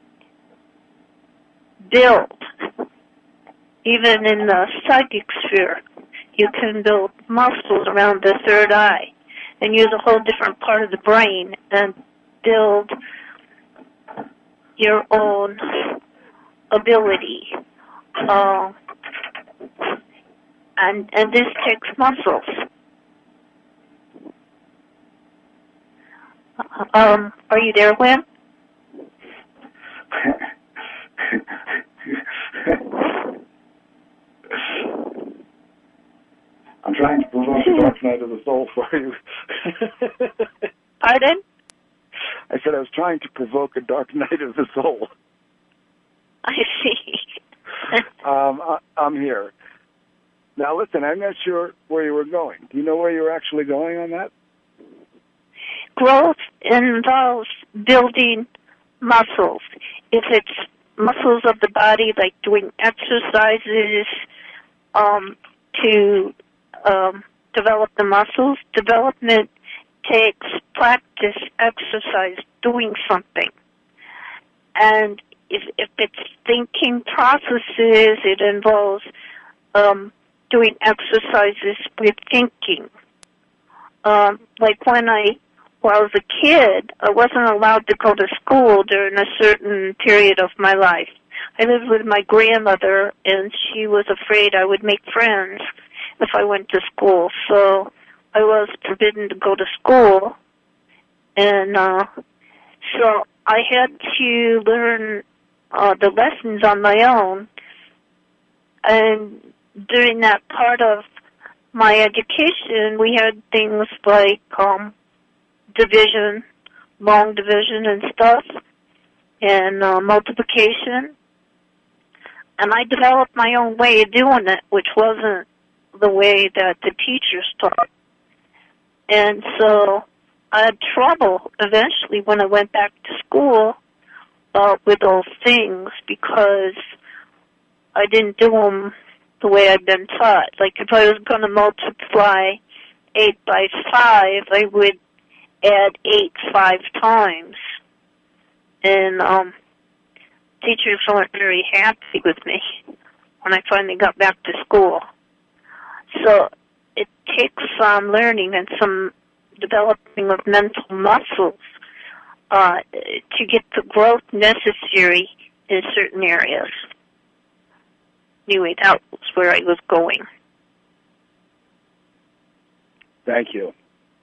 build, even in the psychic sphere. You can build muscles around the third eye and use a whole different part of the brain and build your own ability. And this takes muscles. Are you there, Wynn? I'm trying to provoke the dark night of the soul for you. Pardon? I said I was trying to provoke a dark night of the soul. I see. I'm here. Now, listen, I'm not sure where you were going. Do you know where you were actually going on that? Growth involves building muscles. If it's muscles of the body, like doing exercises to develop the muscles. Development takes practice, exercise, doing something. And if it's thinking processes, it involves doing exercises with thinking. Like when I was a kid, I wasn't allowed to go to school during a certain period of my life. I lived with my grandmother, and she was afraid I would make friends if I went to school. So I was forbidden to go to school. And so I had to learn the lessons on my own. And during that part of my education, we had things like division, long division and stuff, and multiplication. And I developed my own way of doing it, which wasn't the way that the teachers taught. And so I had trouble eventually when I went back to school with those things because I didn't do them the way I'd been taught. Like if I was going to multiply 8 by 5, I would add 8 5 times. And teachers weren't very happy with me when I finally got back to school. So it takes some learning and some developing of mental muscles to get the growth necessary in certain areas. Anyway, that was where I was going. Thank you.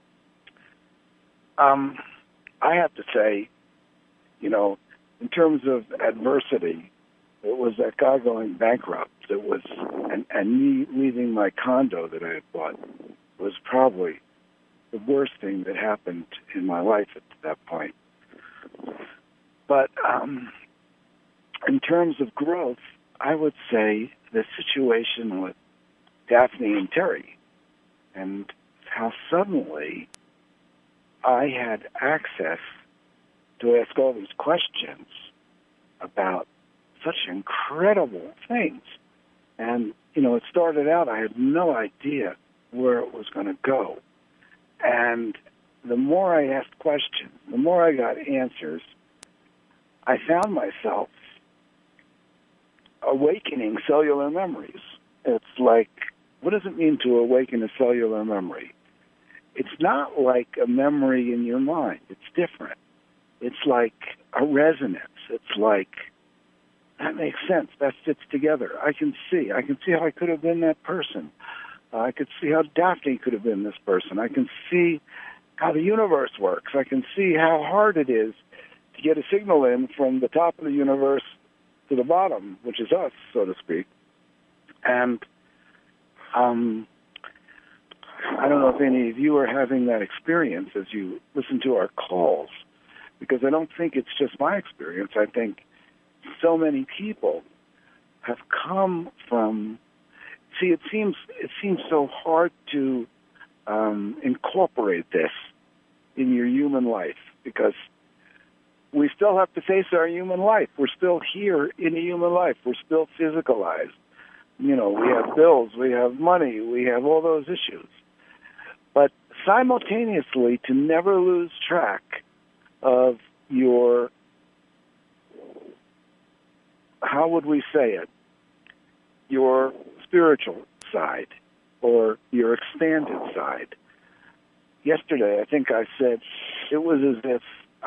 I have to say, in terms of adversity, it was that guy going bankrupt. It was, and me leaving my condo that I had bought was probably the worst thing that happened in my life at that point. But in terms of growth, I would say the situation with Daphne and Terry and how suddenly I had access to ask all these questions about such incredible things. And, it started out, I had no idea where it was going to go. And the more I asked questions, the more I got answers, I found myself awakening cellular memories. It's like, what does it mean to awaken a cellular memory? It's not like a memory in your mind. It's different. It's like a resonance. It's like, that makes sense. That fits together. I can see how I could have been that person. I could see how Daphne could have been this person. I can see how the universe works. I can see how hard it is to get a signal in from the top of the universe to the bottom, which is us, so to speak. And I don't know if any of you are having that experience as you listen to our calls, because I don't think it's just my experience. I think so many people have come from. See, it seems so hard to incorporate this in your human life because we still have to face our human life. We're still here in a human life. We're still physicalized. We have bills, we have money, we have all those issues. But simultaneously, to never lose track of your, how would we say it, your spiritual side or your expanded side. Yesterday, I think I said it was as if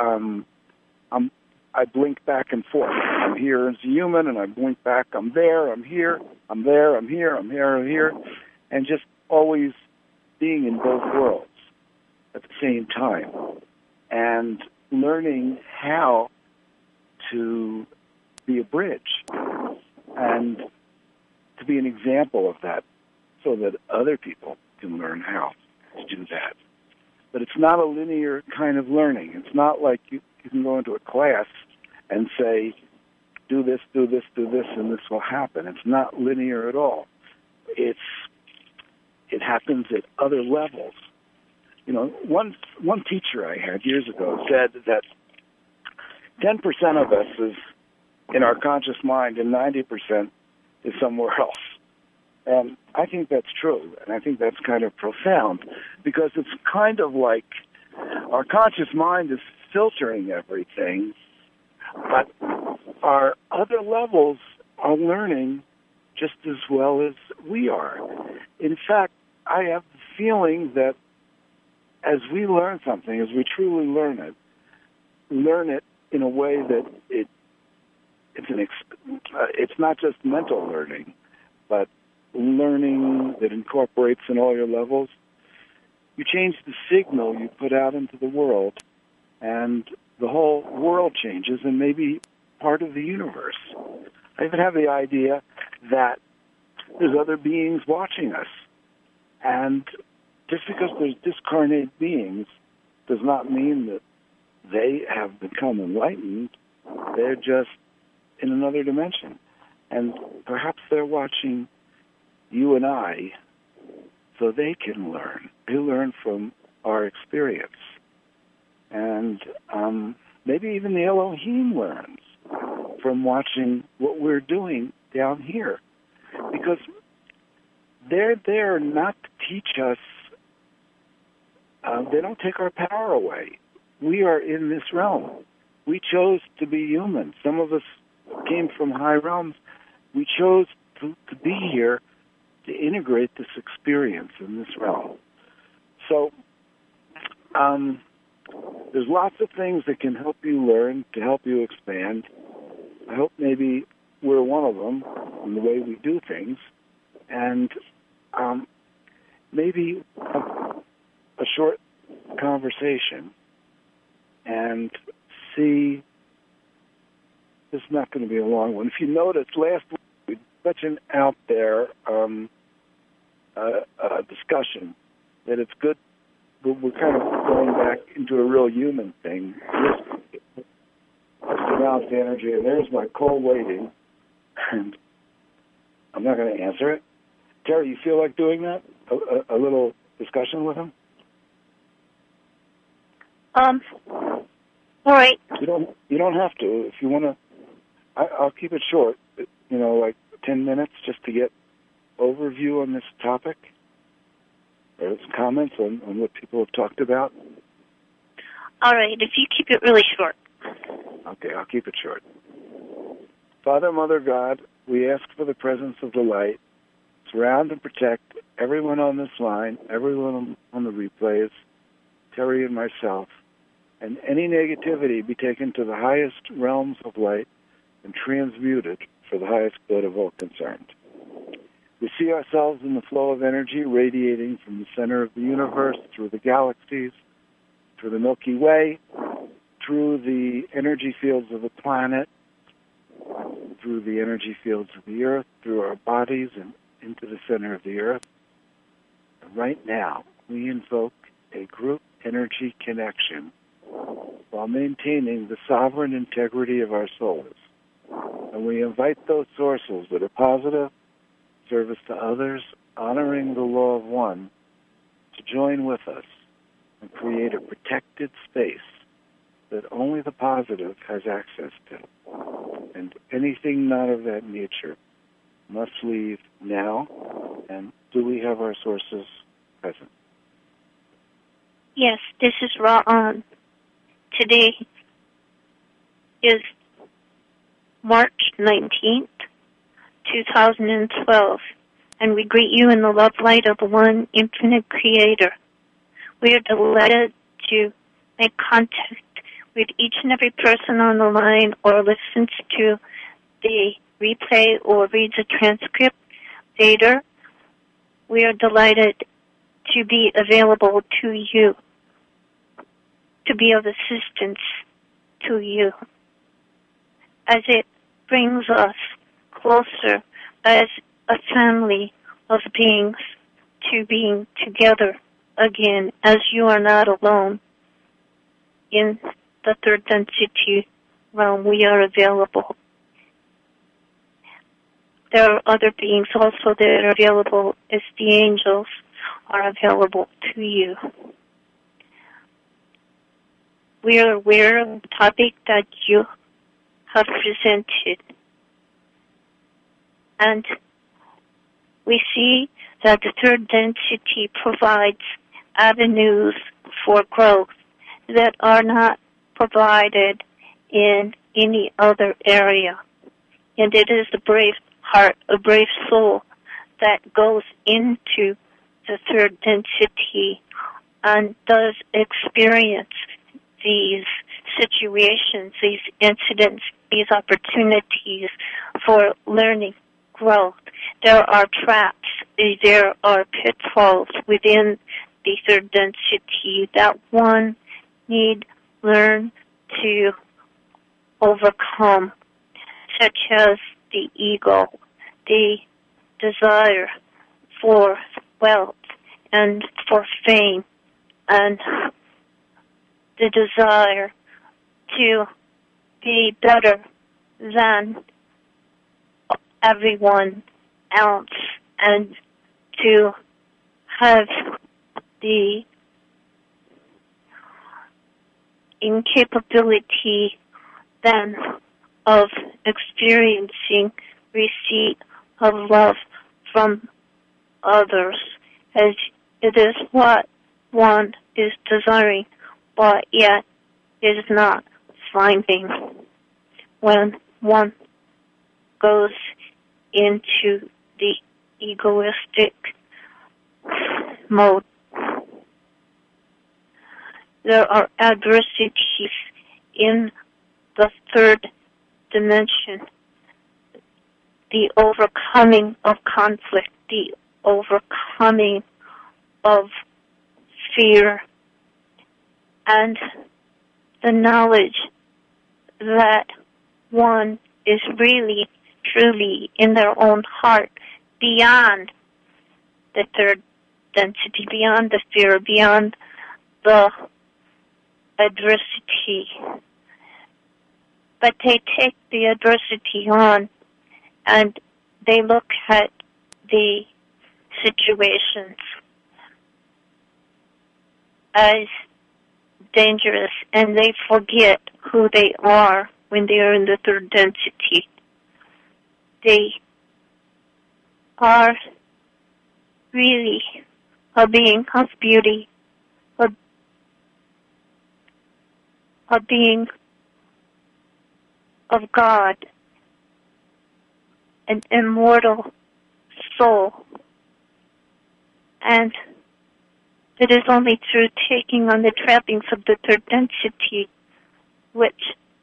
I blink back and forth. I'm here as a human, and I blink back. I'm there. I'm here. I'm there. I'm here. I'm here. I'm here, and just always being in both worlds at the same time, and learning how to be a bridge and to be an example of that so that other people can learn how to do that. But it's not a linear kind of learning. It's not like you can go into a class and say, do this, do this, do this, and this will happen. It's not linear at all. It happens at other levels. One teacher I had years ago said that 10% of us is in our conscious mind and 90% is somewhere else. And I think that's true, and I think that's kind of profound, because it's kind of like our conscious mind is filtering everything, but our other levels are learning just as well as we are. In fact, I have the feeling that as we learn something, as we truly learn it in a way that it's not just mental learning, but learning that incorporates in all your levels. You change the signal you put out into the world, and the whole world changes, and maybe part of the universe. I even have the idea that there's other beings watching us. And just because there's discarnate beings does not mean that they have become enlightened. They're just in another dimension. And perhaps they're watching you and I so they can learn. They learn from our experience. And maybe even the Elohim learns from watching what we're doing down here. Because they're there not to teach us. They don't take our power away. We are in this realm. We chose to be human. Some of us came from high realms. We chose to be here to integrate this experience in this realm. So there's lots of things that can help you learn, to help you expand. I hope maybe we're one of them in the way we do things. And maybe a short conversation and see. This is not going to be a long one. If you noticed, last week we had such an out there discussion that it's good. We're kind of going back into a real human thing. Just around the energy, and there's my call waiting, and I'm not going to answer it. Terry, you feel like doing that? A little discussion with him? All right. You don't have to. If you want to, I'll keep it short. Like 10 minutes just to get overview on this topic, or some comments on what people have talked about. All right. If you keep it really short. Okay, I'll keep it short. Father, Mother, God, we ask for the presence of the light. Surround and protect everyone on this line, everyone on the replays, Terry and myself, and any negativity be taken to the highest realms of light and transmuted for the highest good of all concerned. We see ourselves in the flow of energy radiating from the center of the universe, through the galaxies, through the Milky Way, through the energy fields of the planet, through the energy fields of the earth, through our bodies, and into the center of the earth. And right now, we invoke a group energy connection while maintaining the sovereign integrity of our souls. And we invite those sources that are positive, service to others, honoring the law of one, to join with us and create a protected space that only the positive has access to. And anything not of that nature must leave now. And do we have our sources present? Yes, this is Ra-On. Today is March 19th, 2012, and we greet you in the love light of the one infinite creator. We are delighted to make contact with each and every person on the line or listens to the replay or reads a transcript later. We are delighted to be available to you, to be of assistance to you, as it brings us closer as a family of beings to being together again, as you are not alone. In the third density realm, we are available. There are other beings also that are available, as the angels are available to you. We are aware of the topic that you have presented, and we see that the third density provides avenues for growth that are not provided in any other area. And it is a brave heart, a brave soul that goes into the third density and does experience these situations, these incidents, these opportunities for learning, growth. There are traps, there are pitfalls within the third density that one need learn to overcome, such as the ego, the desire for wealth and for fame, and the desire to be better than everyone else and to have the incapability then of experiencing receipt of love from others, as it is what one is desiring, but yet is not finding when one goes into the egoistic mode. There are adversities in the third dimension, the overcoming of conflict, the overcoming of fear, and the knowledge that one is really, truly in their own heart, beyond the third density, beyond the fear, beyond the adversity. But they take the adversity on and they look at the situations as dangerous, and they forget who they are when they are in the third density. They are really a being of beauty, a being of God, an immortal soul. And it is only through taking on the trappings of the third density which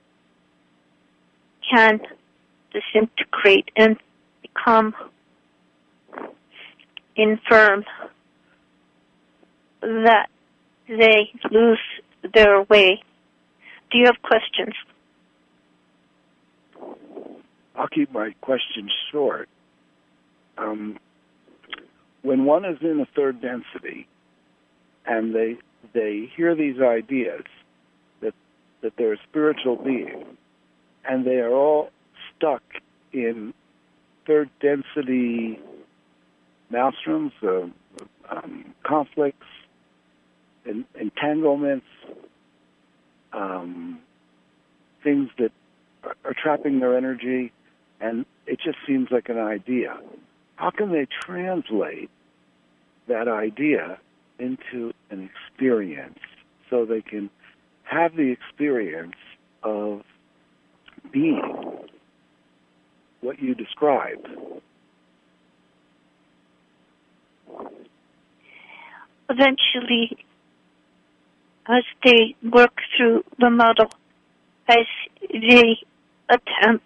can disintegrate and become infirm that they lose their way. Do you have questions? I'll keep my questions short. When one is in a third density and they hear these ideas that they're a spiritual being, and they are all stuck in third density maelstroms, conflicts, entanglements, things that are trapping their energy, and it just seems like an idea. How can they translate that idea into an experience so they can have the experience of being what you described? Eventually, as they work through the model, as they attempt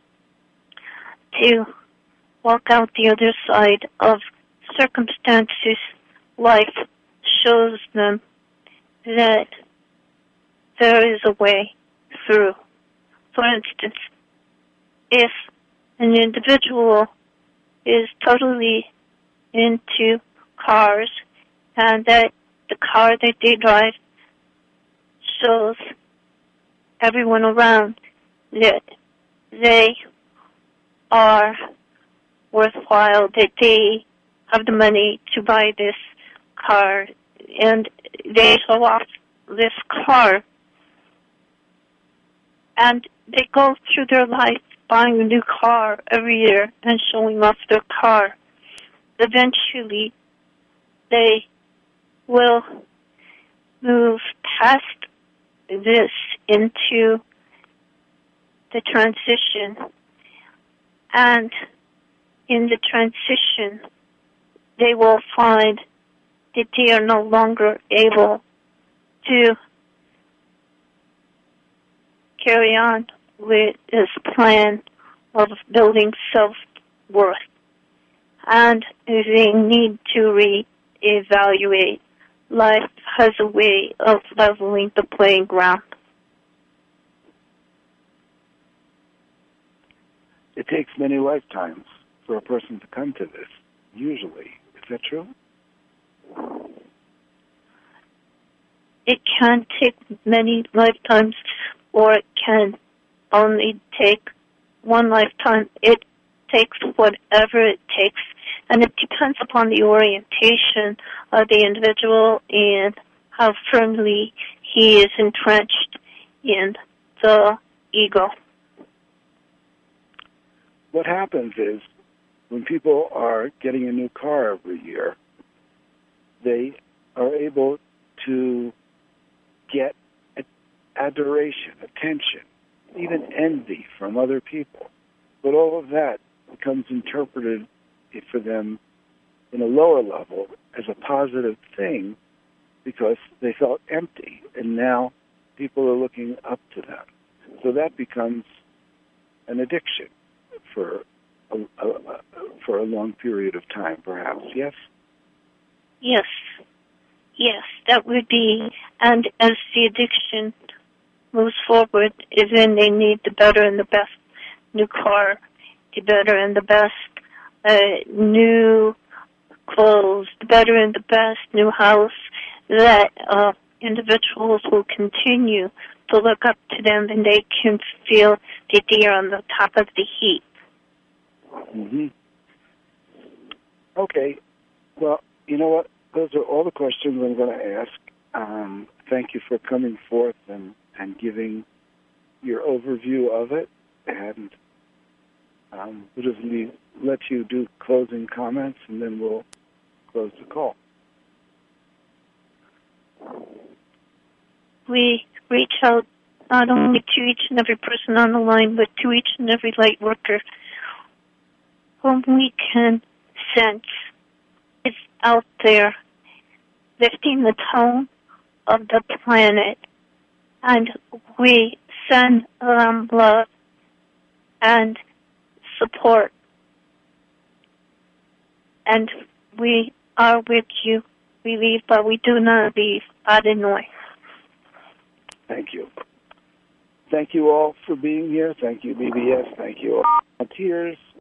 to walk out the other side of circumstances, life shows them that there is a way through. For instance, if an individual is totally into cars and that the car that they drive shows everyone around that they are worthwhile, that they have the money to buy this car, and they show off this car, and they go through their life buying a new car every year and showing off their car. eventually they will move past this into the transition. And in the transition, they will find that they are no longer able to carry on with this plan of building self-worth. And they need to reevaluate. Life has a way of leveling the playing ground. It takes many lifetimes for a person to come to this, usually. Is that true? It can take many lifetimes, or it can only take one lifetime. It takes whatever it takes, and it depends upon the orientation of the individual and how firmly he is entrenched in the ego. What happens is, when people are getting a new car every year, they are able to get adoration, attention, even envy from other people. But all of that becomes interpreted for them in a lower level as a positive thing because they felt empty, and now people are looking up to them. So that becomes an addiction for a long period of time, perhaps. Yes? Yes, that would be, and as the addiction moves forward, is when they need the better and the best new car, the better and the best new clothes, the better and the best new house, that individuals will continue to look up to them, and they can feel that they are on the top of the heap. Mm-hmm. Okay. Well, you know what? Those are all the questions I'm going to ask. Thank you for coming forth and giving your overview of it. And we'll just let you do closing comments, and then we'll close the call. We reach out not only to each and every person on the line, but to each and every light worker whom we can sense is out there lifting the tone of the planet. And we send them love and support. And we are with you. We leave, but we do not leave. Adonai. Thank you. Thank you all for being here. Thank you, BBS. Thank you all volunteers.